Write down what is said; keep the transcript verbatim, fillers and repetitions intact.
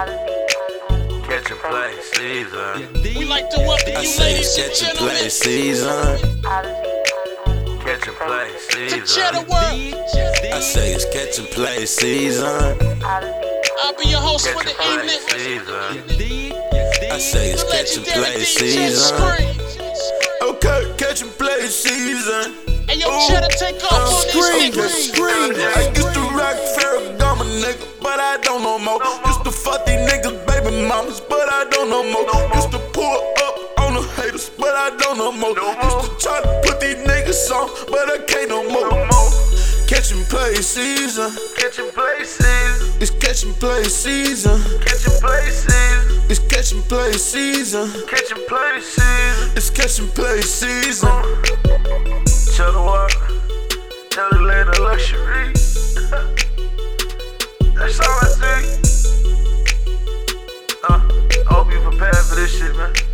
Catch and play season. We like to welcome I you, say ladies it's and catch and gentlemen, play season. Catch and play to season. Cheddar World. I say it's catch and play season. I'll be your host for Catch the and play evening. season. I say it's The catch and legendary play D J season. Scream. Okay, catch and play season. Hey, yo, Ooh, Cheddar, take off I'm on screaming, these niggas. screaming. I used to rock Ferragamo, nigga, but I don't no more. Used to fuck these niggas, baby mamas, but I don't no more. Used to pull up on the haters, but I don't no more. Used to try to put these niggas on, but I can't no more. Catch and play season. Catch and play season. It's catch and play season. Catch and play season. It's catch and play season. Catch and play season. It's catch and play season. Cheddar World. Tell the land of luxury. That's all I see. Uh, I hope you prepared for this shit, man.